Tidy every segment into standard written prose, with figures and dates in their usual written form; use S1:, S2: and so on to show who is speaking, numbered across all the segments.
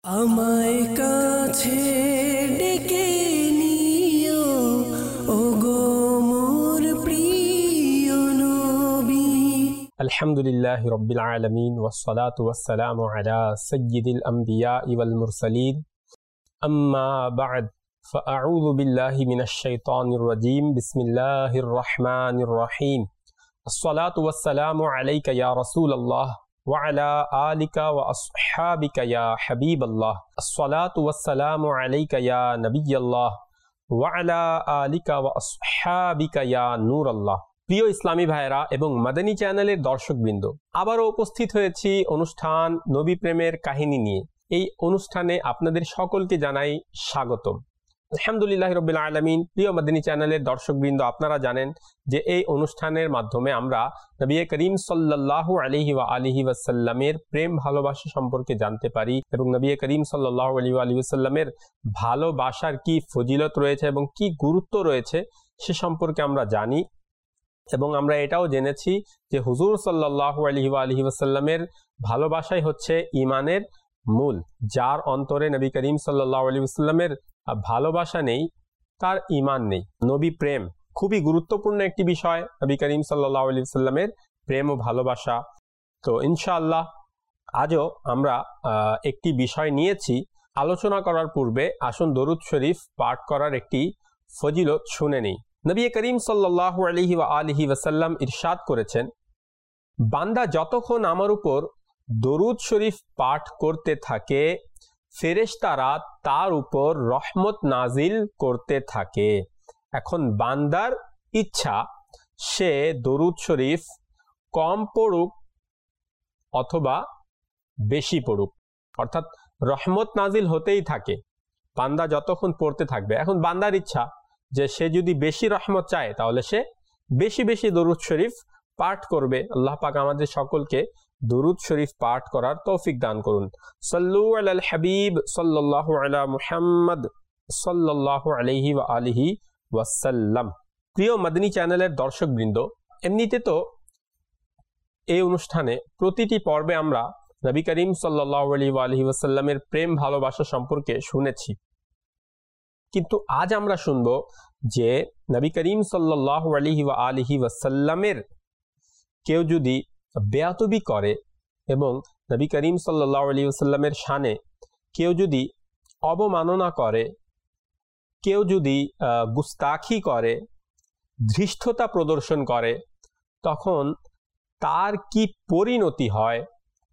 S1: আমায় কাছে ডেকে নিও ওগো মোর প্রিয় নবী।
S2: আলহামদুলিল্লাহি রাব্বিল আলামিন ওয়াসসালাতু ওয়াসসালামু আলা সাইয়্যিদিল আমবিয়াই ওয়াল মুরসালিন আম্মা বা'দ ফাআউযু বিল্লাহি মিনাশ শাইতানির রাজীম বিসমিল্লাহির রহমানির রহিম আসসালাতু ওয়াসসালামু আলাইকা ইয়া রাসূলাল্লাহ ওয়া আলা আলিকা ওয়া আসহাবিকা ইয়া হাবিবাল্লাহ আসসালাতু ওয়াসসালামু আলাইকা ইয়া নবিয়াল্লাহ ওয়া আলা আলিকা ওয়া আসহাবিকা ইয়া নূরাল্লাহ। প্রিয় ইসলামী ভাইয়েরা এবং মাদানী চ্যানেলের দর্শকবৃন্দ, আবারও উপস্থিত হয়েছি অনুষ্ঠান নবী প্রেমের কাহিনী নিয়ে। এই অনুষ্ঠানে আপনাদের সকলকে জানাই স্বাগতম। আলহামদুলিল্লাহ রাব্বিল আলামিন। প্রিয় মাদানী চ্যানেলের দর্শকবৃন্দ, আপনারা জানেন যে এই অনুষ্ঠানের মাধ্যমে আমরা নবী করিম সাল্লাল্লাহু আলাইহি ওয়া আলিহি ওয়াসাল্লামের প্রেম ভালোবাসা সম্পর্কে জানতে পারি এবং নবী করিম সাল্লাল্লাহু আলাইহি ওয়া আলিহি ওয়াসাল্লামের ভালোবাসার কি ফজিলত রয়েছে এবং কি গুরুত্ব রয়েছে সে সম্পর্কে আমরা জানি। এবং আমরা এটাও জেনেছি যে হুজুর সাল্লাল্লাহু আলাইহি ওয়া আলিহি ওয়াসাল্লামের ভালোবাসাই হচ্ছে ঈমানের মূল। যার অন্তরে নবী করিম সাল্লাল্লাহু আলাইহি ওয়াসাল্লামের ভালোবাসা নেই, তার ঈমান নেই। নবী প্রেম খুবই গুরুত্বপূর্ণ একটি বিষয়, নবী করিম সাল্লাল্লাহু আলাইহি ওয়াসাল্লামের প্রেম ও ভালোবাসা। তো ইনশাআল্লাহ আজও আমরা একটি বিষয় নিয়েছি। আলোচনা করার পূর্বে আসুন দরুদ শরীফ পাঠ করার একটি ফজিলত শুনে নেই। নবী করিম সাল্লাল্লাহু আলাইহি ওয়া আলিহি ওয়াসাল্লাম ইরশাদ করেছেন, বান্দা যতক্ষণ আমার উপর দরুদ শরীফ পাঠ করতে থাকে, ফেরেশতারা তার উপর রহমত নাজিল করতে থাকে। এখন বান্দার ইচ্ছা সে দরুদ শরীফ কম পড়ুক অথবা বেশি পড়ুক, অর্থাৎ রহমত নাজিল হতেই থাকে, বান্দা যতক্ষণ পড়তে থাকবে। এখন বান্দার ইচ্ছা যে সে যদি বেশি রহমত চায় তাহলে সে বেশি বেশি দরুদ শরীফ পাঠ করবে। আল্লাহ পাক আমাদের সকলকে দরুদ শরীফ পাঠ করার তৌফিক দান করুন। সাল্লু আলাল হাবিব সাল্লাল্লাহু আলা মুহাম্মদ সাল্লাল্লাহু আলাইহি ওয়া আলিহি ওয়াসাল্লাম। প্রিয় মাদানী চ্যানেলের দর্শকবৃন্দ, এমনিতে তো এই অনুষ্ঠানে প্রতিটি পর্বে আমরা নবী করিম সাল্লাল্লাহু আলাইহি ওয়া আলিহি ওয়াসাল্লামের প্রেম ভালোবাসা সম্পর্কে শুনেছি, কিন্তু আজ আমরা শুনব যে নবী করিম সাল্লাল্লাহু আলাইহি ওয়া আলিহি ওয়াসাল্লামের কেউ যদি বেয়াদবি করে এবং নবী করিম সাল্লাল্লাহু আলাইহি ওয়াসাল্লামের শানে কেউ যদি অবমাননা করে, কেউ যদি গুস্তাখি করে, ধৃষ্টতা প্রদর্শন করে, তখন তার কি পরিণতি হয়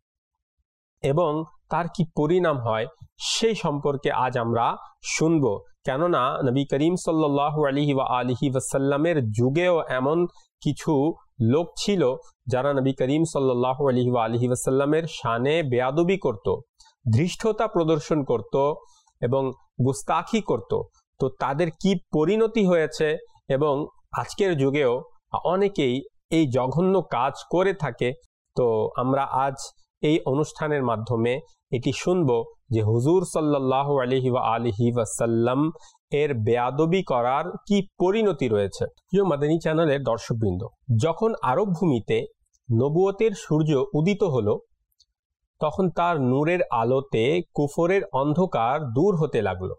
S2: এবং তার কি পরিণাম হয় সেই সম্পর্কে আজ আমরা শুনব। কেননা নবী করিম সাল্লাল্লাহু আলাইহি ওয়া আলিহি ওয়াসাল্লামের যুগেও এমন কিছু লোক ছিল যারা নবী করিম সাল্লাল্লাহু আলাইহি ওয়া আলিহি ওয়াসাল্লামের শানে বেয়াদবি করত, ধৃষ্টতা প্রদর্শন করত এবং গুস্তাখি করত। তো তাদের কি পরিণতি হয়েছে এবং আজকের যুগেও অনেকেই এই জঘন্য কাজ করে থাকে। তো আমরা আজ এই অনুষ্ঠানের মাধ্যমে এটি শুনব যে হুজুর সাল্লাল্লাহু আলাইহি ওয়া আলিহি ওয়াসাল্লাম এর বেয়াদবি করার কি পরিণতি রয়েছে। প্রিয় মাদানী চ্যানেলের দর্শকবৃন্দ, যখন আরব ভূমিতে নবুয়তের সূর্য উদিত হলো, তখন তার নূরের আলোতে কুফরের অন্ধকার দূর হতে লাগলো।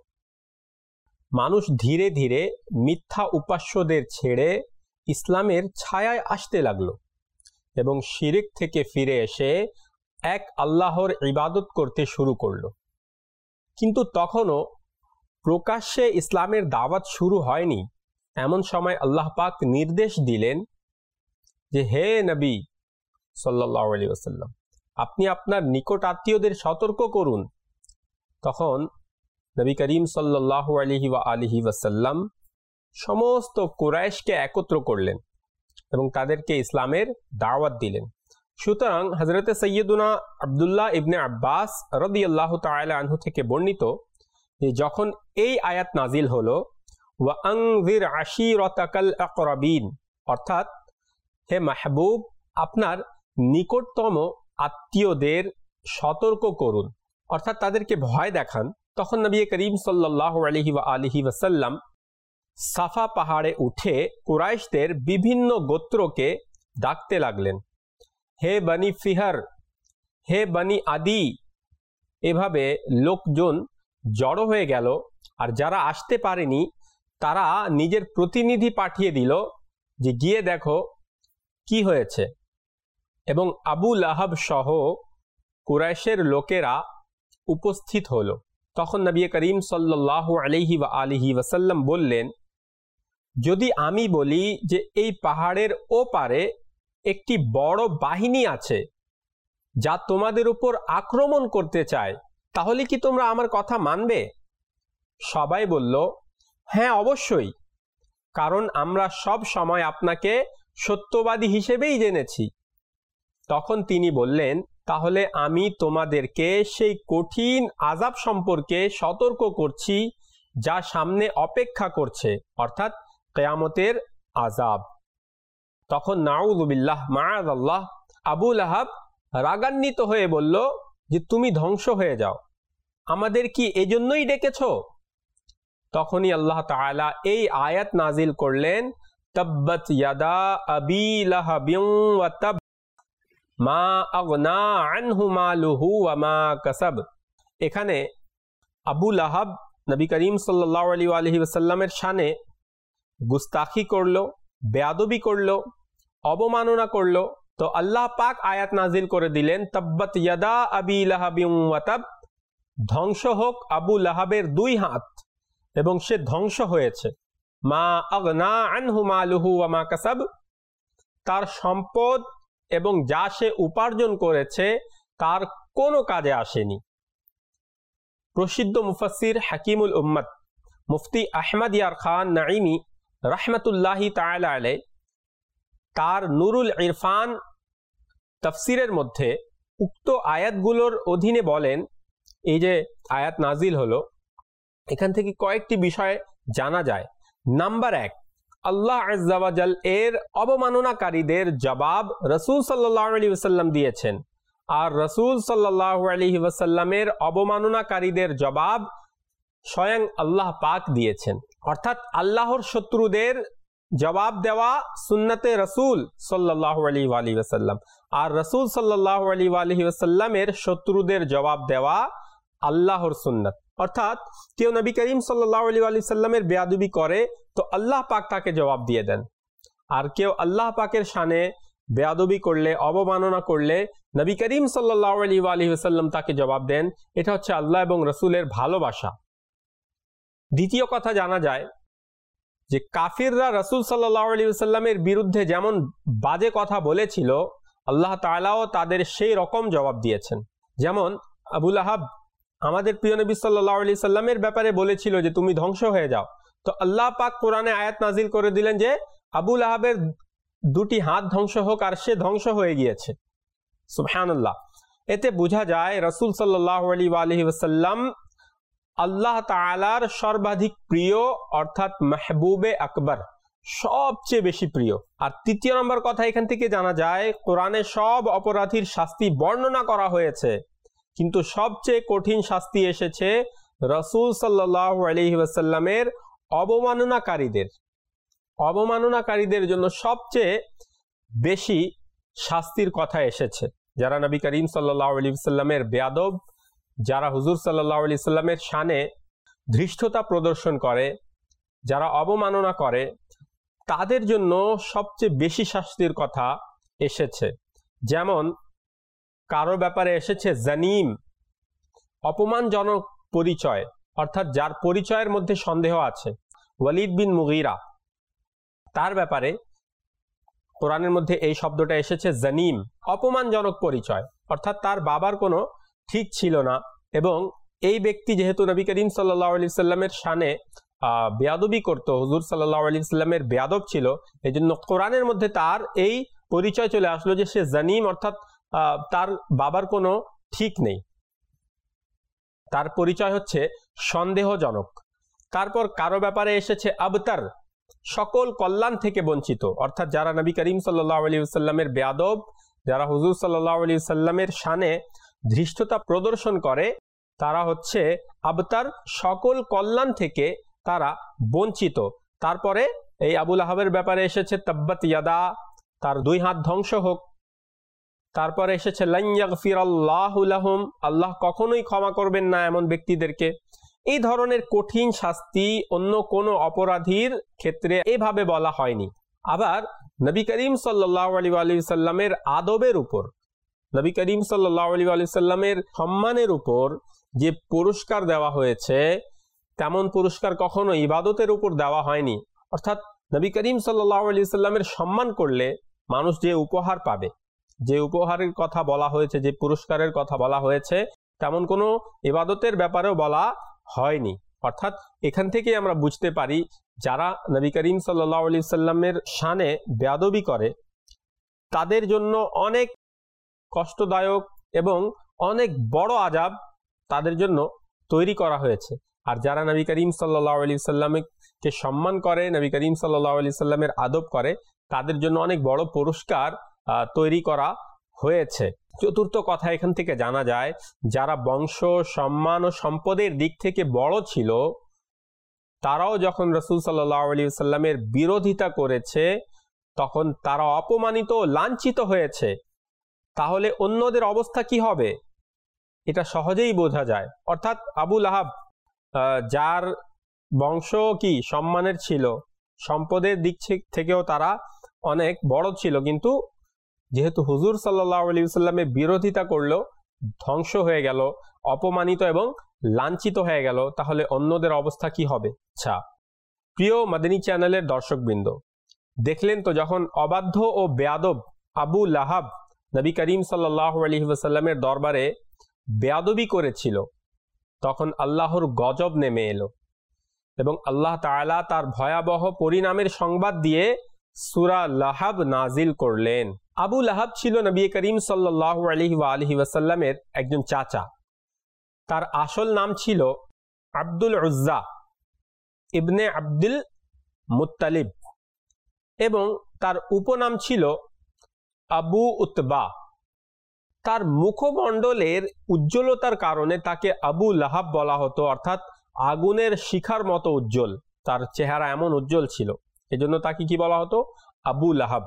S2: মানুষ ধীরে ধীরে মিথ্যা উপাস্যদের ছেড়ে ইসলামের ছায়ায় আসতে লাগলো এবং শিরিক থেকে ফিরে এসে এক আল্লাহর ইবাদত করতে শুরু করলো। কিন্তু তখনও প্রকাশ্যে ইসলামের দাওয়াত শুরু হয়নি। এমন সময় আল্লাহ পাক নির্দেশ দিলেন যে, হে নবী সাল্লাল্লাহু আলাইহি ওয়াসাল্লাম, আপনি আপনার নিকট আত্মীয়দের সতর্ক করুন। তখন নবী করিম সাল্লাল্লাহু আলাইহি ওয়া আলিহি ওয়াসাল্লাম সমস্ত কুরাইশকে একত্র করলেন এবং তাদেরকে ইসলামের দাওয়াত দিলেন। সুতরাং হযরতে সাইয়্যিদুনা আব্দুল্লাহ ইবনে আব্বাস রাদিয়াল্লাহু তাআলা আনহু থেকে বর্ণিত যে যখন এই আয়াত নাজিল হলো, ওয়া আনযির আশীরাতাকাল আকরাবিন, অর্থাৎ হে মাহবুব, আপনার নিকটতম আত্মীয়দের সতর্ক করুন, অর্থাৎ তাদেরকে ভয় দেখান। তখন নবী করিম সাল্লাল্লাহু আলাইহি ওয়া আলিহি ওয়াসাল্লাম সাফা পাহাড়ে উঠে কুরাইশদের বিভিন্ন গোত্রকে ডাকতে লাগলেন, হে বনি ফিহর, হে বনি আদি, এভাবে লোকজন জড়ো হয়ে গেল, আর যারা আসতে পারেনি তারা নিজের প্রতিনিধি পাঠিয়ে দিল যে গিয়ে দেখো কি হয়েছে। এবং আবু লাহাব সহ কুরাইশের লোকেরা উপস্থিত হলো। তখন নবী করিম সাল্লাল্লাহু আলাইহি ওয়া আলিহি ওয়াসাল্লাম বললেন, যদি আমি বলি যে এই পাহাড়ের ওপারে একটি বড় বাহিনী আছে যা তোমাদের উপর আক্রমণ করতে চায়, তাহলে কি তোমরা আমার কথা মানবে? সবাই বলল, হ্যাঁ অবশ্যই, কারণ আমরা সব সময় আপনাকে সত্যবাদী হিসেবেই জেনেছি। তখন তিনি বললেন, তাহলে আমি তোমাদেরকে সেই কঠিন আযাব সম্পর্কে সতর্ক করছি যা সামনে অপেক্ষা করছে, অর্থাৎ কিয়ামতের আযাব। তখন নাউযুবিল্লাহ মাআযাল্লাহ আবু লাহাব রাগান্বিত হয়ে বলল যে তুমি ধ্বংস হয়ে যাও, আমাদের কি এজন্যই ডেকেছ? তখনই আল্লাহ তাআলা এই আয়াত নাজিল করলেন, তাব্বাত ইয়াদা আবি লাহাবিন ওয়া তাব মা আগনা আনহু মালুহু ওয়া মা কাসাব। এখানে আবু লাহাব নবী করিম সাল্লাল্লাহু আলাইহি ওয়াসাল্লামের শানে গুস্তাখি করলো, বেয়াদবি করলো, অবমাননা করলো। তো আল্লাহ পাক আয়াত নাজিল করে দিলেন, তাব্বাত ইয়াদা আবি লাহাবিন ওয়া তাব, ধ্বংস হোক আবু লাহাবের দুই হাত এবং সে ধ্বংস হয়েছে। মা আগনা আনহু মালুহু ওয়া মা কাসাব, তার সম্পদ এবং যা সে উপার্জন করেছে তার কোনো কাজে আসেনি। প্রসিদ্ধ মুফাসসির হাকিমুল উম্মত মুফতি আহমদ ইয়ার খান নাঈমি রাহমাতুল্লাহি তাআলা আলাইহি তার নুরুল ইরফান তাফসিরের মধ্যে উক্ত আয়াতগুলোর অধীনে বলেন, এই যে আয়াত নাজিল হলো, এখান থেকে কয়েকটি বিষয় জানা যায়। নাম্বার 1, আল্লাহ আযজা ওয়া জাল এর অবমাননাকারীদের জবাব রাসূল সাল্লাল্লাহু আলাইহি ওয়াসাল্লাম দিয়েছেন, আর রাসূল সাল্লাল্লাহু আলাইহি ওয়াসাল্লামের অবমাননাকারীদের জবাব স্বয়ং আল্লাহ পাক দিয়েছেন। অর্থাৎ আল্লাহর শত্রুদের জবাব দেওয়া সুন্নতে রাসূল সাল্লাল্লাহু আলাইহি ওয়াসাল্লাম, আর রাসূল সাল্লাল্লাহু আলাইহি ওয়াসাল্লামের শত্রুদের জবাব দেওয়া আল্লাহর সুন্নাত। অর্থাৎ কেউ নবী করিম সাল্লাল্লাহু আলাইহি ওয়াসাল্লামের বেয়াদবি করে তো আল্লাহ পাক তাকে জবাব দিয়ে দেন, আর কেউ আল্লাহ পাকের শানে বেয়াদবি করলে, অবমাননা করলে নবী করিম সাল্লাল্লাহু আলাইহি ওয়াসাল্লাম তাকে জবাব দেন। এটা হচ্ছে আল্লাহ এবং রাসূলের ভালোবাসা। দ্বিতীয় কথা জানা যায় যে কাফিররা রাসূল সাল্লাল্লাহু আলাইহি ওয়াসাল্লামের বিরুদ্ধে যেমন বাজে কথা বলেছিল, আল্লাহ তাআলাও তাদের সেই রকম জবাব দিয়েছেন। যেমন আবু লাহাব আমাদের প্রিয় নবী সাল্লাল্লাহু আলাইহি সাল্লামের ব্যাপারে বলেছিল যে তুমি ধ্বংস হয়ে যাও, তো আল্লাহ পাক কোরআনে আয়াত নাজিল করে দিলেন যে আবু লাহাবের দুটি হাত ধ্বংস হোক, আর সে ধ্বংস হয়ে গিয়েছে। সুবহানাল্লাহ। এতে বোঝা যায় রাসূল সাল্লাল্লাহু আলাইহি ওয়াসাল্লাম আল্লাহ তাআলার সর্বাধিক প্রিয়, অর্থাৎ মাহবুবে আকবর, সবচেয়ে বেশি প্রিয়। আর তৃতীয় নম্বর কথা এখান থেকে জানা যায়, কোরআনে সব অপরাধীর শাস্তি বর্ণনা করা হয়েছে, কিন্তু সবচেয়ে কঠিন শাস্তি এসেছে রাসূল সাল্লাল্লাহু আলাইহি ওয়াসাল্লামের অবমাননাকারীদের জন্য সবচেয়ে বেশি শাস্তির কথা এসেছে। যারা নবী করিম সাল্লাল্লাহু আলাইহি ওয়াসাল্লামের বেয়াদব, যারা হুজুর সাল্লাল্লাহু আলাইহি ওয়াসাল্লামের শানে ধৃষ্টতা প্রদর্শন করে, যারা অবমাননা করে, তাদের জন্য সবচেয়ে বেশি শাস্তির কথা এসেছে। যেমন কারো ব্যাপারে এসেছে জানিম, অপমানজনক পরিচয়, অর্থাৎ যার পরিচয়ের মধ্যে সন্দেহ আছে। ওয়ালিদ বিন মুগীরা, তার ব্যাপারে কোরআনের মধ্যে এই শব্দটা এসেছে জানিম, অপমানজনক পরিচয়, অর্থাৎ তার বাবার কোনো ঠিক ছিল না, এবং এই ব্যক্তি যেহেতু নবী করিম সাল্লাল্লাহু আলাইহি ওয়াসাল্লামের শানে বেয়াদবি করত, হুজুর সাল্লাল্লাহু আলাইহি ওয়াসাল্লামের বেয়াদব ছিল, এই জন্য কোরআনের মধ্যে তার এই পরিচয় চলে আসলো যে সে জানিম, অর্থাৎ তার বাবার কোনো ঠিক নেই, তার পরিচয় হচ্ছে সন্দেহজনক। তারপর কারো ব্যাপারে এসেছে আবতার, সকল কল্যাণ থেকে বঞ্চিত, অর্থাৎ যারা নবী করিম সাল্লাল্লাহু আলাইহি ওয়াসাল্লামের বেয়াদব, যারা হুজুর সাল্লাল্লাহু আলাইহি ওয়াসাল্লামের শানে ধৃষ্টতা প্রদর্শন করে, তারা হচ্ছে আবতার, সকল কল্যাণ থেকে তারা বঞ্চিত। তারপরে এই আবু লাহাবের ব্যাপারে এসেছে তাব্বাত ইয়াদা, তার দুই হাত ধ্বংস হোক। তারপরে এসেছে লান ইয়াগফিরাল্লাহু লাহুম, আল্লাহ কখনোই ক্ষমা করবেন না এমন ব্যক্তিদেরকে। এই ধরনের কঠিন শাস্তি অন্য কোনো অপরাধীর ক্ষেত্রে এভাবে বলা হয়নি। আবার নবী করিম সাল্লাল্লাহু আলাইহি সাল্লামের আদবের উপর, নবী করিম সাল্লাল্লাহু আলাইহি সাল্লামের সম্মানের উপর যে পুরস্কার দেওয়া হয়েছে, তেমন পুরস্কার কখনো ইবাদতের উপর দেওয়া হয়নি। অর্থাৎ নবী করিম সাল্লাল্লাহু আলাইহি সাল্লামের সম্মান করলে মানুষ যে উপহার পাবে, যে উপহারের কথা বলা হয়েছে, যে পুরস্কারের কথা বলা হয়েছে, তেমন কোনো ইবাদতের ব্যাপারেও বলা হয়নি। অর্থাৎ এখান থেকে আমরা বুঝতে পারি যারা নবী করিম সাল্লাল্লাহু আলাইহি সাল্লামের শানে বেয়াদবি করে তাদের জন্য অনেক কষ্টদায়ক এবং অনেক বড় আযাব তাদের জন্য তৈরি করা হয়েছে। আর যারা নবী করিম সাল্লাল্লাহু আলাইহি সাল্লামকে সম্মান করে, নবী করিম সাল্লাল্লাহু আলাইহি সাল্লামের আদব করে, তাদের জন্য অনেক বড় পুরস্কার তৈরি করা হয়েছে। চতুর্থ কথা এখান থেকে জানা যায়, যারা বংশ, সম্মান ও সম্পদের দিক থেকে বড় ছিল তারাও যখন রাসূল সাল্লাল্লাহু আলাইহি সাল্লামের বিরোধিতা করেছে তখন তারা অপমানিত, লাঞ্ছিত হয়েছে। তাহলে অন্যদের অবস্থা কি হবে এটা সহজেই বোঝা যায়। অর্থাৎ আবু লাহাব, যার বংশ কি সম্মানের ছিল, সম্পদের দিক থেকেও তারা অনেক বড় ছিল, কিন্তু যেহেতু হুজুর সাল্লাল্লাহু আলাইহি সাল্লামের বিরোধিতা করলো, ধ্বংস হয়ে গেল, অপমানিত এবং লাঞ্ছিত হয়ে গেল, তাহলে অন্যদের অবস্থা কি হবে। আচ্ছা প্রিয় মাদানী চ্যানেলের দর্শকবৃন্দ, দেখলেন তো যখন অবাধ্য ও বেয়াদব আবু লাহাব নবী করিম সাল্লাল্লাহু আলাইহি ওয়াসাল্লামের দরবারে বেয়াদবি করেছিল, তখন আল্লাহর গজব নেমে এলো এবং আল্লাহ তাআলা তার ভয়াবহ পরিণামের সংবাদ দিয়ে সূরা লাহাব নাজিল করলেন। আবু লাহাব ছিল নবী করিম সাল্লাল্লাহু আলাইহি ওয়াসাল্লামের একজন চাচা। তার আসল নাম ছিল Abdul Uzza Ibn Abdul Muttalib এবং তার উপনাম ছিল আবু উতবা। তার মুখমণ্ডলের উজ্জ্বলতার কারণে তাকে আবু লাহাব বলা হতো, অর্থাৎ আগুনের শিখার মতো উজ্জ্বল। তার চেহারা এমন উজ্জ্বল ছিল, এজন্য তাকে কি বলা হতো, আবু লাহাব।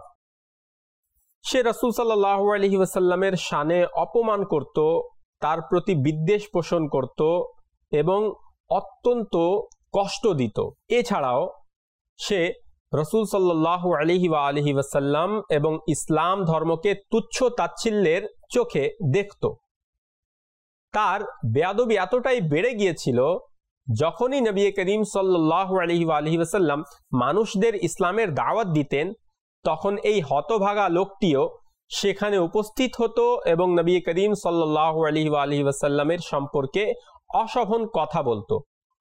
S2: সে রাসূল সাল্লাল্লাহু আলাইহি ওয়াসাল্লামের শানে অপমান করত, তার প্রতি বিদ্বেষ পোষণ করত এবং অত্যন্ত কষ্ট দিত। এছাড়াও সে রাসূল সাল্লাল্লাহু আলাইহি ওয়াসাল্লাম এবং ইসলাম ধর্মকে তুচ্ছ তাচ্ছিল্যের চোখে দেখত। তার বেয়াদবি এতটাই বেড়ে গিয়েছিল, যখনই নবী করিম সাল্লাল্লাহু আলাইহি ওয়াসাল্লাম মানুষদের ইসলামের দাওয়াত দিতেন, তখন এই হতভাগা লোকটিও সেখানে উপস্থিত হতো এবং নবী করিম সাল্লাল্লাহু আলাইহি ওয়াসাল্লামের সম্পর্কে অশোভন কথা বলতো।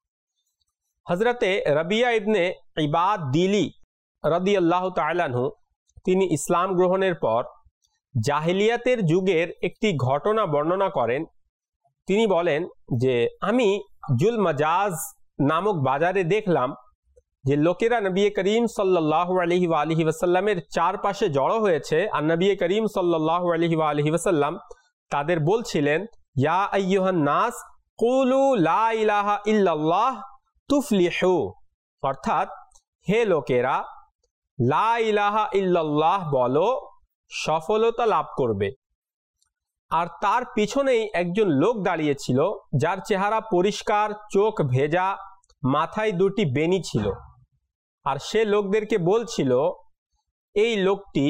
S2: হযরতে রাবিয়া ইবনে ইবাদ দিলি রাদিয়াল্লাহু তাআলা আনহু, তিনি ইসলাম গ্রহণের পর জাহিলিয়াতের যুগের একটি ঘটনা বর্ণনা করেন। তিনি বলেন যে আমি জুল মাজাজ নামক বাজারে দেখলাম যে লোকেরা নবী করিম সাল্লাল্লাহু আলাইহি ওয়াসাল্লামের চারপাশে জড়ো হয়েছে, আর নবী করিম সাল্লাল্লাহু আলাইহি ওয়াসাল্লাম তাদের বলছিলেন, ইয়া আইয়ুহান নাস কুলু লা ইলাহা ইল্লাল্লাহ তুফলিহু, অর্থাৎ হে লোকেরা লা ইলাহা ইল্লাল্লাহ বলো, সফলতা লাভ করবে। আর তার পিছনেই একজন লোক দাঁড়িয়েছিল যার চেহারা পরিষ্কার, চোখ ভেজা, মাথায় দুটি বেনি ছিল। আর সে লোকদেরকে বলছিল, এই লোকটি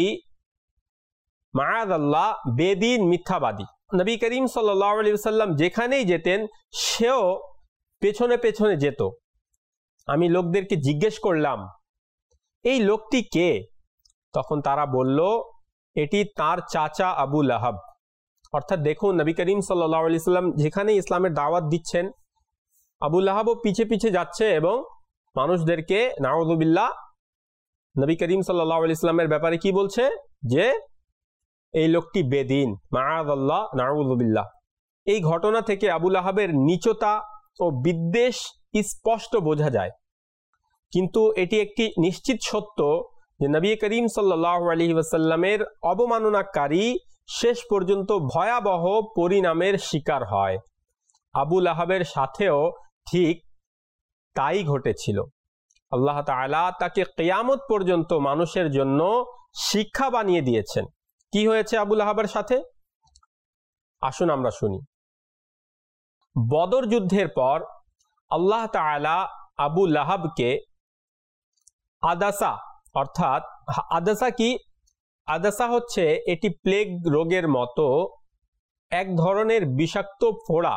S2: মাআযাল্লাহ বেদিন, মিথ্যাবাদী। নবী করিম সাল্লাল্লাহু আলাইহি ওয়াসাল্লাম যেখানেই যেতেন সেও পেছনে পেছনে যেত। আমি লোকদেরকে জিজ্ঞেস করলাম, এই লোকটি কে? তখন তারা বলল, এটি তার চাচা আবু লাহাব। অর্থাৎ দেখুন, নবী করিম সাল্লাল্লাহু আলাইহি ওয়াসাল্লাম যেখানেই ইসলামের দাওয়াত দিচ্ছেন, আবু লাহাবও পিছে পিছে যাচ্ছে এবং মানুষদেরকে নাউযুবিল্লাহ নবী করিম সাল্লাল্লাহু আলাইহি ওয়াসাল্লামের ব্যাপারে কি বলছে, যে এই লোকটি বেদিন, মাআযাল্লাহ, নাউযুবিল্লাহ। এই ঘটনা থেকে আবু লাহাবের নীচতা ও বিদ্বেষ স্পষ্ট বোঝা যায়। কিন্তু এটি একটি নিশ্চিত সত্য যে নবী করিম সাল্লাল্লাহু আলাইহি ওয়াসাল্লামের অবমাননাকারী শেষ পর্যন্ত ভয়াবহ পরিণামের শিকার হয়। আবু লাহাবের সাথেও ঠিক তাই ঘটেছিল। আল্লাহ তাআলা তাকে কিয়ামত পর্যন্ত মানুষের জন্য শিক্ষা বানিয়ে দিয়েছেন। কি হয়েছে আবু লাহাবের সাথে? আসুন আমরা শুনি। বদর যুদ্ধের পর আল্লাহ তাআলা আবু লাহাবকে আদাসা, অর্থাৎ আদাসা কি? আদাসা হচ্ছে এটি প্লেগ রোগের মতো এক ধরনের বিষাক্ত ফোড়া,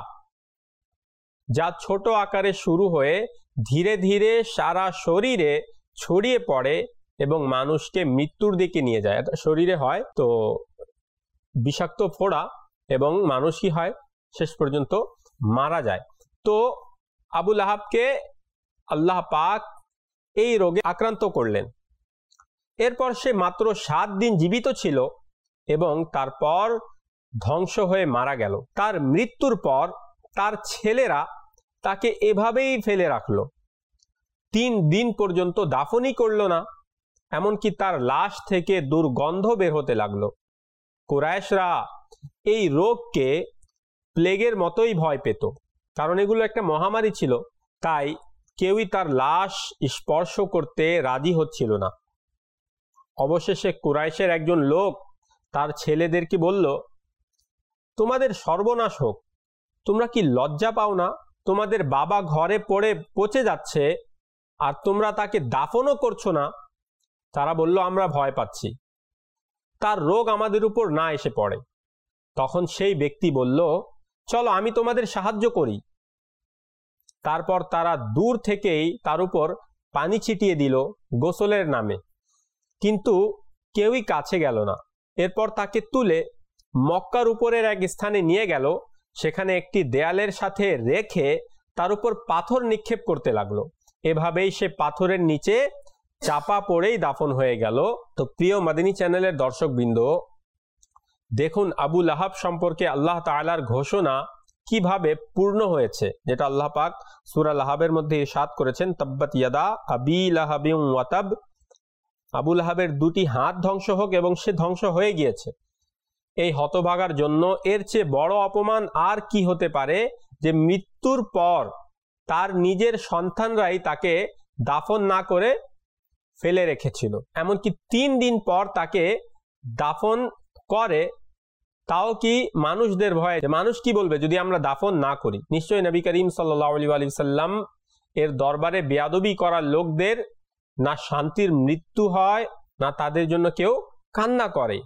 S2: যা ছোট আকারে শুরু হয়ে ধীরে ধীরে সারা শরীরে ছড়িয়ে পড়ে এবং মানুষকে মৃত্যুর দিকে নিয়ে যায়। শরীরে হয় তো বিষাক্ত ফোড়া এবং মানুষ কি হয়, শেষ পর্যন্ত মারা যায়। তো আবু লাহাবকে আল্লাহ পাক এই রোগে আক্রান্ত করলেন। এরপর সে মাত্র 7 দিন জীবিত ছিল এবং তারপর ধ্বংস হয়ে মারা গেল। তার মৃত্যুর পর তার ছেলেরা তাকে এভাবেই ফেলে রাখলো, 3 দিন পর্যন্ত দাফনই করলো না। এমনকি তার লাশ থেকে দুর্গন্ধ বের হতে লাগলো। কুরাইশরা এই রোগকে প্লেগের মতোই ভয় পেত, কারণ এগুলো একটা মহামারী ছিল। তাই কেউই তার লাশ স্পর্শ করতে রাজি হচ্ছিল না। অবশেষে কুরাইশের একজন লোক তার ছেলেদেরকে বলল, তোমাদের সর্বনাশ হোক, তোমরা কি লজ্জা পাও না? তোমাদের বাবা ঘরে পড়ে পচে যাচ্ছে আর তোমরা তাকে দাফনও করছো না। তারা বলল, আমরা ভয় পাচ্ছি, তার রোগ আমাদের উপর না এসে পড়ে। তখন সেই ব্যক্তি বলল, চলো আমি তোমাদের সাহায্য করি। তারপর তারা দূর থেকেই তার উপর পানি ছিটিয়ে দিল গোসলের নামে, কিন্তু কেউই কাছে গেল না। এরপর তাকে তুলে মক্কার উপরের এক স্থানে নিয়ে গেল। সেখানে একটি দেয়ালের সাথে রেখে তার উপর পাথর নিক্ষেপ করতে লাগলো। এভাবেই সে পাথরের নিচে চাপা পড়েই দাফন হয়ে গেল। তো প্রিয় মাদিনী চ্যানেলের দর্শকবৃন্দ, দেখুন আবু লাহাব সম্পর্কে আল্লাহ তাআলার ঘোষণা কিভাবে পূর্ণ হয়েছে, যেটা আল্লাহ পাক সূরা লাহাবের মধ্যে ইরশাদ করেছেন, তাব্বাত ইয়াদা আবি লাহাবিন ওয়া তাব। আবু লাহাবের 2টি হাত ধ্বংস হোক, এবং সে ধ্বংস হয়ে গিয়েছে। এই হতভাগার জন্য এর চেয়ে বড় অপমান আর কি হতে পারে, যে মৃত্যুর পর তার নিজের সন্তানরাই তাকে দাফন না করে ফেলে রেখেছিল। এমনকি 3 দিন পর তাকে দাফন করে, তাও কি মানুষদের ভয়ে। মানুষ কি বলবে যদি আমরা দাফন না করি? নিশ্চয়ই নবী করিম সাল্লাল্লাহু আলাইহি ওয়াসাল্লাম এর দরবারে বেয়াদবি করা লোকদের না শান্তির মৃত্যু হয়, না তাদের জন্য কেউ কান্না করে।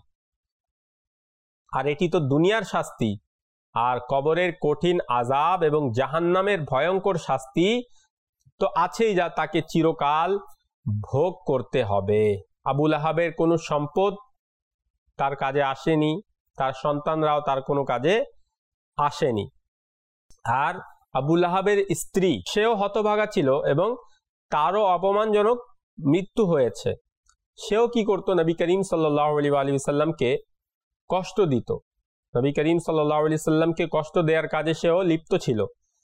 S2: আর এটি তো দুনিয়ার শাস্তি, আর কবরের কঠিন আযাব এবং জাহান্নামের ভয়ঙ্কর শাস্তি তো আছেই, যা তাকে চিরকাল ভোগ করতে হবে। আবু লাহাবের কোনো সম্পদ তার কাজে আসেনি, তার সন্তানরাও তার কোনো কাজে আসেনি। আর আবু লাহাবের স্ত্রী, সেও হতভাগা ছিল এবং তারও অপমানজনক মৃত্যু হয়েছে। সেও কি করত? নবী করিম সাল্লাল্লাহু আলাইহি ওয়াসাল্লামকে কষ্ট দিত। নবী করিম সাল্লাল্লাহু আলাইহি ওয়াসাল্লামকে কষ্ট দেওয়ার কাজে সেও লিপ্ত ছিল।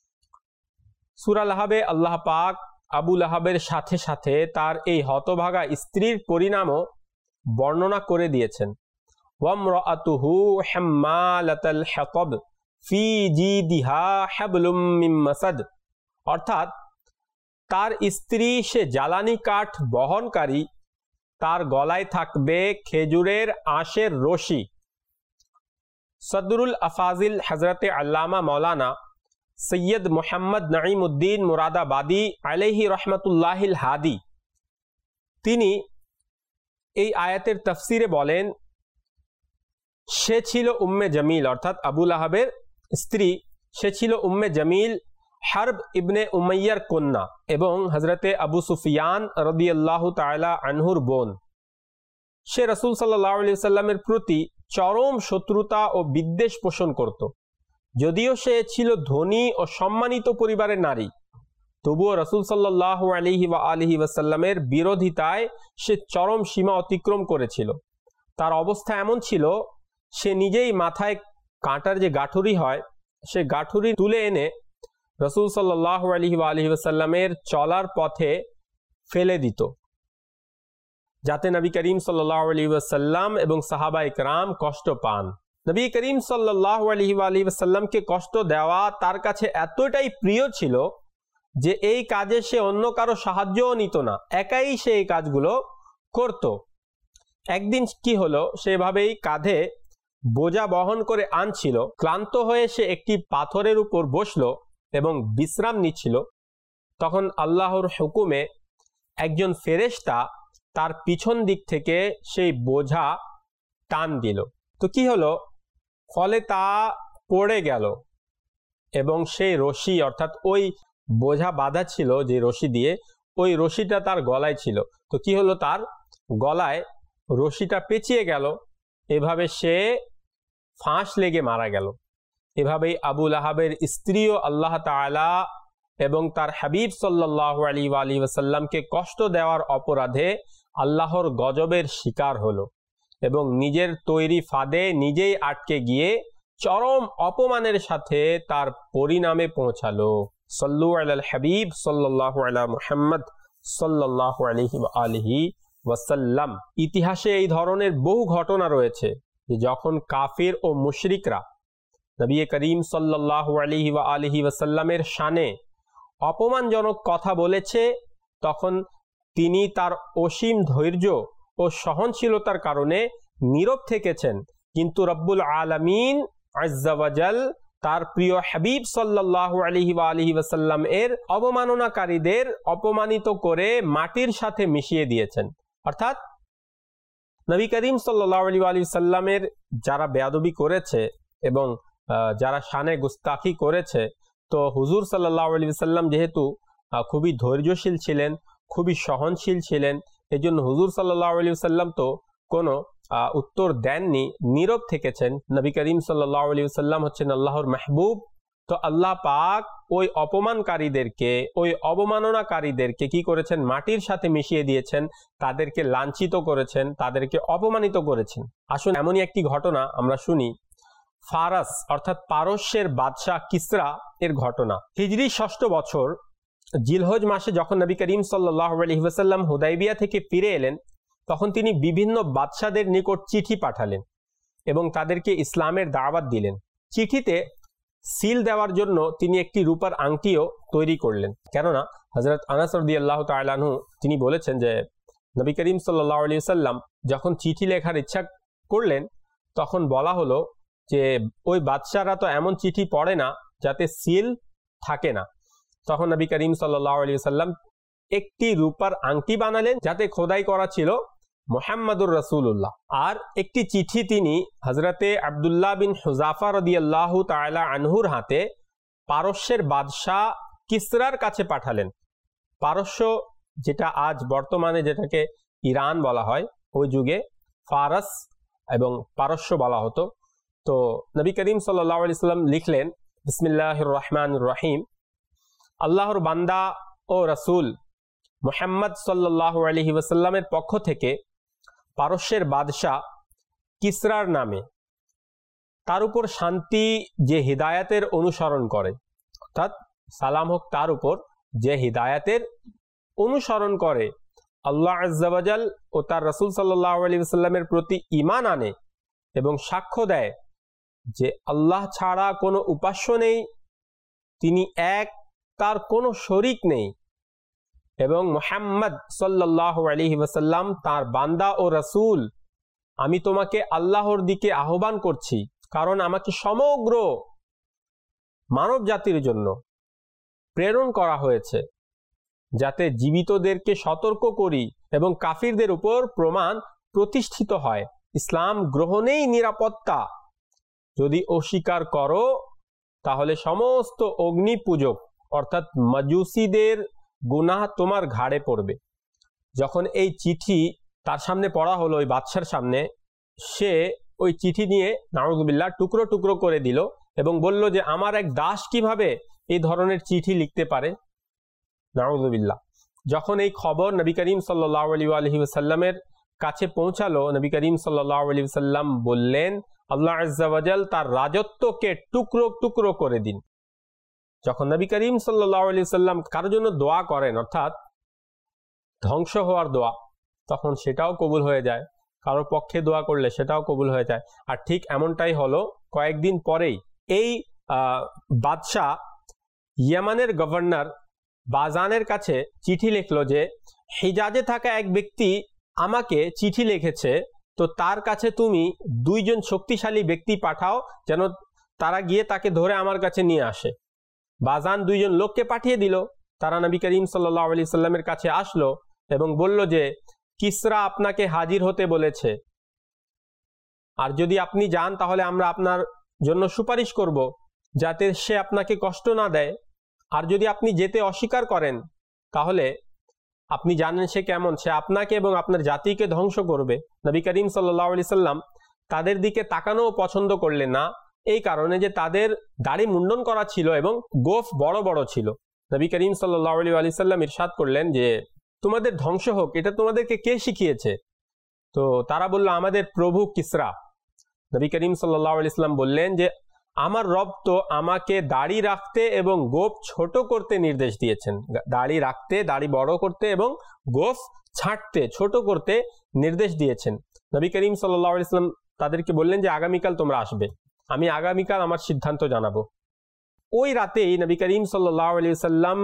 S2: সূরা লাহাবে আল্লাহ পাক আবু লাহাবের সাথে সাথে তার এই হতভাগা স্ত্রীর পরিণামও বর্ণনা করে দিয়েছেন। ওয়ামরাআতুহু হাম্মালাতাল হাতাব ফি জিদিহা হাবলুম মিন মাসাদ, অর্থাৎ তার স্ত্রী সে জ্বালানি কাঠ বহনকারী, তার গলায় থাকবে খেজুরের আঁশের রশি। সদরুল আফাজিল হযরতে আল্লামা মাওলানা সৈয়দ মোহাম্মদ নাঈমউদ্দিন মুরাদাবাদী আলাইহি রহমাতুল্লাহিল হাদি, তিনি এই আয়াতের তাফসিরে বলেন, সে ছিল উম্মে জামিল, অর্থাৎ আবু লাহাবের স্ত্রী, সে ছিল উম্মে জামিল হারব ইবনে উমাইয়ার কন্যা এবং হযরতে আবু সুফিয়ান রাদিয়াল্লাহু তাআলা আনহুর বোন। সে রাসূল সাল্লাল্লাহু আলাইহি ওয়াসাল্লামের প্রতি চরম শত্রুতা ও বিদ্বেষ পোষণ করত। যদিও সে ছিল ধনী ও সম্মানিত পরিবারের নারী, তবুও রাসূল সাল্লাল্লাহু আলাইহি ওয়াসাল্লামের বিরোধিতায় সে চরম সীমা অতিক্রম করেছিল। তার অবস্থা এমন ছিল, সে নিজেই মাথায় কাঁটার যে গাঠুরি হয়, সে গাঠুরি তুলে এনে রাসূল সাল্লাল্লাহু আলাইহি ওয়াসাল্লামের চলার পথে ফেলে দিত, যাতে নবী করিম সাল্লাল্লাহু আলাইহি ওয়াসাল্লাম এবং সাহাবায়ে কেরাম কষ্ট পান। নবী করিম সাল্লাল্লাহু আলাইহি ওয়াসাল্লামকে কষ্ট দেওয়া তার কাছে এতটাই প্রিয় ছিল যে এই কাজে সে অন্য কারো সাহায্যও নিত না, একাই সে এই কাজগুলো করত। একদিন কি হলো, সেভাবেই কাঁধে বোঝা বহন করে আনছিল। ক্লান্ত হয়ে সে একটি পাথরের উপর বসলো এবং বিশ্রাম নিচ্ছিল। তখন আল্লাহর হুকুমে একজন ফেরেশতা তার পিছন দিক থেকে সেই বোঝা টান দিল। তো কি হলো, ফলে তা পড়ে গেল এবং সেই রশি, অর্থাৎ ওই বোঝা বাঁধা ছিল যে রশি দিয়ে, ওই রশিটা তার গলায় ছিল। তো কি হলো, তার গলায় রশিটা পেঁচিয়ে গেল। এভাবে সে ফাঁস লেগে মারা গেল। এভাবেই আবু লাহাবের স্ত্রীও আল্লাহ তাআলা এবং তার হাবিব সাল্লাল্লাহু আলাইহি ওয়াসাল্লামকে কষ্ট দেওয়ার অপরাধে আল্লাহর গজবের শিকার হলো এবং নিজের তৈরি ফাঁদে নিজেই আটকে গিয়ে চরম অপমানের সাথে তার পরিণামে পৌঁছালো। সাল্লু আলাল হাবিব সাল্লাল্লাহু আলা মুহাম্মদ সাল্লাল্লাহু আলাইহি ওয়াসাল্লাম। ইতিহাসে এই ধরনের বহু ঘটনা রয়েছে যে যখন কাফির ও মুশরিকরা নবী করিম সাল্লাল্লাহু আলাইহি ওয়াসাল্লামের শানে অপমানজনক কথা বলেছে, তখন তিনি তার অসীম ধৈর্য ও সহনশীলতার কারণে নীরব থেকেছেন। কিন্তু রব্বুল আলামিন আজ্জা ওয়া জাল তার প্রিয় হাবিব সাল্লাল্লাহু আলাইহি ওয়াসাল্লাম এর অবমাননাকারীদের অপমানিত করে মাটির সাথে মিশিয়ে দিয়েছেন। অর্থাৎ নবী করিম সাল্লাল্লাহু আলাইহি ওয়াসাল্লামের যারা বেয়াদবি করেছে এবং যারা শানে গুস্তাখি করেছে, তো হুজুর সাল্লাল্লাহু আলাইহি ওয়াসাল্লাম যেহেতু খুবই ধৈর্যশীল ছিলেন, খুবই সহনশীল ছিলেন, এজন্য হুজুর সাল্লাল্লাহু আলাইহি ওয়াসাল্লাম তো কোনো উত্তর দেননি, নীরব থেকেছেন। নবী করিম সাল্লাল্লাহু আলাইহি ওয়াসাল্লাম হচ্ছেন আল্লাহর মাহবুব। তো আল্লাহ পাক ওই অপমানকারীদেরকে, ওই অবমাননাকারীদেরকে কি করেছেন, মাটির সাথে মিশিয়ে দিয়েছেন, তাদেরকে লাঞ্ছিত করেছেন, তাদেরকে অপমানিত করেছেন। আসুন এমনই একটি ঘটনা আমরা শুনি, ফারাস অর্থাৎ পারস্যের বাদশাহ কিসরা এর ঘটনা। হিজরি ৬ষ্ঠ বছর জিলহজ মাসে যখন নবী করিম সাল্লাল্লাহু আলাইহি ওয়াসাল্লাম হুদাইবিয়া থেকে ফিরে এলেন, তখন তিনি বিভিন্ন বাদশাদের নিকট চিঠি পাঠালেন এবং তাদেরকে ইসলামের দাওয়াত দিলেন। চিঠিতে সিল দেওয়ার জন্য তিনি একটি রূপার আংটিও তৈরি করলেন। কেননা হযরত আনাস রাদিয়াল্লাহু তাআলা আনহু তিনি বলেছেন যে নবী করিম সাল্লাল্লাহু আলাইহি ওয়াসাল্লাম যখন চিঠি লেখার ইচ্ছা করলেন, তখন বলা হলো যে ওই বাদশারা তো এমন চিঠি পড়ে না যাতে সিল থাকে না। তখন নবী করিম সাল্লাল্লাহু আলাইহি ওয়াসাল্লাম একটি রূপার আংটি বানালেন যাতে খোদাই করা ছিল মুহাম্মাদুর রাসূলুল্লাহ। আর একটি চিঠি তিনি হযরতে আব্দুল্লাহ বিন হুযাফা রাদিয়াল্লাহু তাআলা আনহুর হাতে পারস্যের বাদশাহ কিসরার কাছে পাঠালেন। পারস্য যেটা আজ বর্তমানে যেটাকে ইরান বলা হয়, ওই যুগে ফারস এবং পারস্য বলা হতো। তো নবী করিম সাল্লাল্লাহু আলাইহি ওয়াসাল্লাম লিখলেন, বিসমিল্লাহির রহমানির রহিম, আল্লাহর বান্দা ও রাসূল মুহাম্মদ সাল্লাল্লাহু আলাইহি ওয়াসাল্লামের পক্ষ থেকে পারস্যের বাদশাহ কিসরার নামে, তার উপর শান্তি যে হিদায়াতের অনুসরণ করে, অর্থাৎ সালাম হোক তার উপর যে হিদায়াতের অনুসরণ করে, আল্লাহ আজ্জা ওয়া জাল ও তার রাসূল সাল্লাল্লাহু আলাইহি ওয়াসাল্লামের প্রতি ঈমান আনে এবং সাক্ষ্য দেয় যে আল্লাহ ছাড়া কোনো উপাস্য নেই, তিনি এক, তার কোনো শরীক নেই, এবং মুহাম্মদ সাল্লাল্লাহু আলাইহি ওয়াসাল্লাম তার বান্দা ও রাসূল। আমি তোমাকে আল্লাহর দিকে আহ্বান করছি, কারণ আমাকে সমগ্র মানব জাতির জন্য প্রেরণ করা হয়েছে, যাতে জীবিতদেরকে সতর্ক করি এবং কাফিরদের উপর প্রমাণ প্রতিষ্ঠিত হয়। ইসলাম গ্রহণেই নিরাপত্তা, যদি অস্বীকার করো তাহলে সমস্ত অগ্নি পূজক অর্থাৎ মাজুসিদের গুনাহ তোমার ঘাড়ে পড়বে। যখন এই চিঠি তার সামনে পড়া হলো, ওই বাদশার সামনে, সে ওই চিঠি নিয়ে নাউযুবিল্লাহ টুকরো টুকরো করে দিল এবং বলল যে আমার এক দাস কিভাবে এই ধরনের চিঠি লিখতে পারে, নাউযুবিল্লাহ। যখন এই খবর নবী করিম সাল্লাল্লাহু আলাইহি ওয়াসাল্লামের কাছে পৌঁছালো, নবী করিম সাল্লাল্লাহু আলাইহি ওয়াসাল্লাম বললেন, আল্লাহ আজ্জা ওয়া জাল তার রাজত্বকে টুকরো টুকরো করে দিন। যখন নবী করিম সাল্লাল্লাহু আলাইহি ওয়াসাল্লাম কারোর জন্য দোয়া করেন, অর্থাৎ ধ্বংস হওয়ার দোয়া, তখন সেটাও কবুল হয়ে যায়। কারোর পক্ষে দোয়া করলে সেটাও কবুল হয়ে যায়। আর ঠিক এমনটাই হলো। কয়েকদিন পরেই এই বাদশাহ ইয়ামানের গভর্নর বাজানের কাছে চিঠি লিখলো যে হিজাজে থাকা এক ব্যক্তি আমাকে চিঠি লিখেছে তো তার কাছে তুমি দুইজন শক্তিশালী ব্যক্তি পাঠাও যেন তারা গিয়ে তাকে ধরে আমার কাছে নিয়ে আসে। বাজান দুইজন লোককে পাঠিয়ে দিল। তারা নবী করিম সাল্লাল্লাহু আলাইহি সাল্লামের কাছে আসলো এবং বলল যে কিসরা আপনাকে হাজির হতে বলেছে, আর যদি আপনি যান তাহলে আমরা আপনার জন্য সুপারিশ করব যাতে সে আপনাকে কষ্ট না দেয়, আর যদি আপনি যেতে অস্বীকার করেন তাহলে আপনি জানেন সে কেমন, সে আপনাকে এবং আপনার জাতিকে ধ্বংস করবে। নবী করিম সাল্লাল্লাহু আলাইহি সাল্লাম তাদের দিকে তাকানোও পছন্দ করলেন না, এই কারণে যে তাদের দাড়ি মুন্ডন করা ছিল এবং গোফ বড় বড় ছিল। নবী করিম সাল্লাল্লাহু আলাইহি সাল্লাম ইরশাদ করলেন যে তোমাদের ধ্বংস হোক, এটা তোমাদেরকে কে শিখিয়েছে? তো তারা বলল আমাদের প্রভু কিসরা। নবী করিম সাল্লাল্লাহু আলাইহি সাল্লাম বললেন যে আমার রব তো আমাকে দাড়ি রাখতে এবং গোফ ছোট করতে নির্দেশ দিয়েছেন। দাড়ি রাখতে, দাড়ি বড় করতে এবং গোফ ছাঁটতে, ছোট করতে নির্দেশ দিয়েছেন। নবী করিম সাল্লাল্লাহু আলাইহি সাল্লাম তাদেরকে বললেন যে আগামীকাল তোমরা আসবে, আমি আগামীকাল আমার সিদ্ধান্ত জানাবো। ওই রাতেই নবী করিম সাল্লাল্লাহু আলাইহি সাল্লাম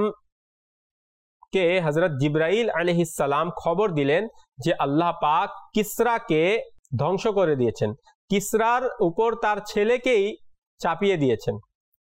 S2: কে হযরত জিবরাইল আলাইহিস সালাম খবর দিলেন যে আল্লাহ পাক কিসরাকে ধ্বংস করে দিয়েছেন, কিসরার উপর তার ছেলেকেই চাপিয়ে দিয়েছেন।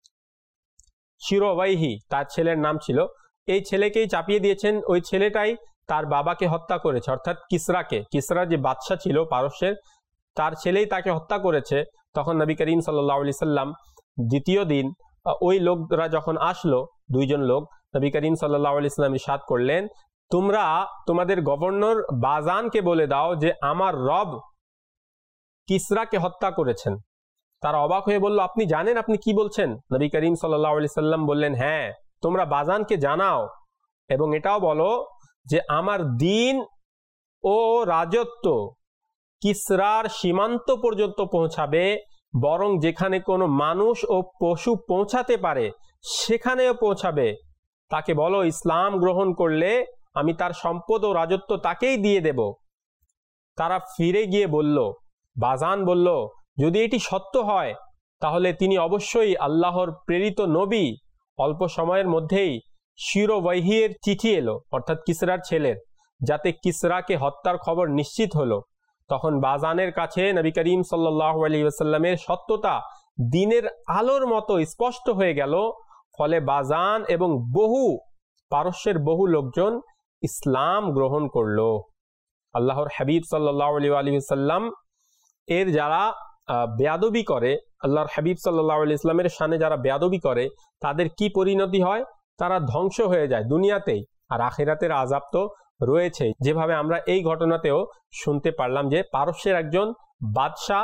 S2: শিরোওয়াইহি তার ছেলের নাম ছিল, এই ছেলেকেই চাপিয়ে দিয়েছেন। ওই ছেলেটাই তার বাবাকে হত্যা করেছে, অর্থাৎ কিসরাকে, কিসরা যে বাদশা ছিল পারস্যের, তার ছেলেই তাকে হত্যা করেছে। তখন নবী করিম সাল্লাল্লাহু আলাইহি সাল্লাম দ্বিতীয় দিন ওই লোকরা যখন আসলো, দুইজন লোক, নবী করিম সাল্লাল্লাহু আলাইহি সাল্লাম ইরশাদ করলেন তোমরা তোমাদের গভর্নর বাজানকে বলে দাও যে আমার রব কিসরাকে হত্যা করেছেন। তারা অবাক হয়ে বলল আপনি জানেন, আপনি কি বলছেন? নবী করিম সাল্লাল্লাহু আলাইহি সাল্লাম বললেন হ্যাঁ, তোমরা বাজানকে জানাও এবং এটাও বলো যে আমার দিন ও রাজত্ব কিসরার সীমান্ত পর্যন্ত পৌঁছাবে, বরং যেখানে কোনো মানুষ ও পশু পৌঁছাতে পারে সেখানেও পৌঁছাবে। তাকে বলো ইসলাম গ্রহণ করলে আমি তার সম্পদ ও রাজত্ব তাকেই দিয়ে দেব। তারা ফিরে গিয়ে বলল, বাজান বলল যদি এটি সত্য হয় তাহলে তিনি অবশ্যই আল্লাহর প্রেরিত নবী। অল্প সময়ের মধ্যেই শিরোওয়াইহির চিঠি এলো, অর্থাৎ কিসরার ছেলের, যাতে কিসরাকে হত্যার খবর নিশ্চিত হলো। তখন বাজানের কাছে নবী করিম সাল্লাল্লাহু আলাইহি ওয়াসাল্লামের সত্যতা দিনের আলোর মতো স্পষ্ট হয়ে গেল। ফলে বাজান এবং পারস্যের বহু লোকজন ইসলাম গ্রহণ করলো। আল্লাহর হাবিব সাল্লাল্লাহু আলাইহি ওয়াসাল্লাম এর যারা বেয়াদবি করে, আল্লাহর হাবিব সাল্লাল্লাহু আলাইহি ওয়াসাল্লামের শানে যারা বেয়াদবি করে তাদের কি পরিণতি হয়? তারা ধ্বংস হয়ে যায় দুনিয়াতেই, আর আখিরাতের আযাব তো রয়েছে। যেভাবে আমরা এই ঘটনাতেও শুনতে পারলাম যে পারস্যের একজন বাদশাহ,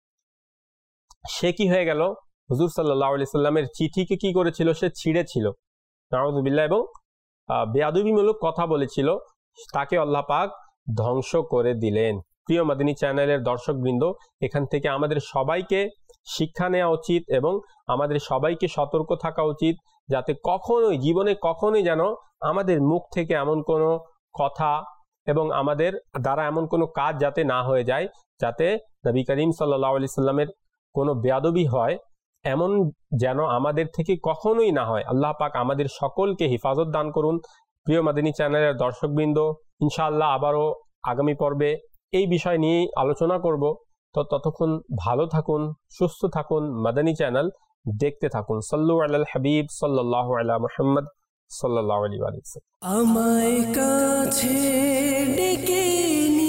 S2: সে কি হয়ে গেল, হুজুর সাল্লাল্লাহু আলাইহি সাল্লামের চিঠিকে কি করেছিল, সে ছিঁড়েছিল, নাউযুবিল্লাহ, এবং বেয়াদবিমূলক কথা বলেছিল, তাকে আল্লাহ পাক ধ্বংস করে দিলেন। প্রিয় মাদানী চ্যানেলের দর্শকবৃন্দ, এখান থেকে আমাদের সবাইকে শিক্ষা নেওয়া উচিত এবং আমাদের সবাইকে সতর্ক থাকা উচিত যাতে কখনোই জীবনে কখনোই যেন আমাদের মুখ থেকে এমন কোনো কথা এবং আমাদের দ্বারা এমন কোনো কাজ যাতে না হয়ে যায়, যাতে নবী করিম সাল্লাল্লাহু আলাইহি সাল্লামের কোনো বেয়াদবি হয়, এমন যেন আমাদের থেকে কখনোই না হয়। আল্লাহ পাক আমাদের সকলকে হিফাজত দান করুন। প্রিয় মাদানী চ্যানেলের দর্শকবৃন্দ, ইনশাআল্লাহ আবারও আগামী পর্বে এই বিষয় নিয়ে আলোচনা করব। তো ততক্ষণ ভালো থাকুন, সুস্থ থাকুন, মাদানী চ্যানেল দেখতে থাকুন। সাল্লু আলাল হাবিব সাল্লাল্লাহু আলা মুহাম্মদ সাল্লাল্লাহু আলাইহি ওয়াসাল্লাম।
S1: আমায় কাছে ডেকে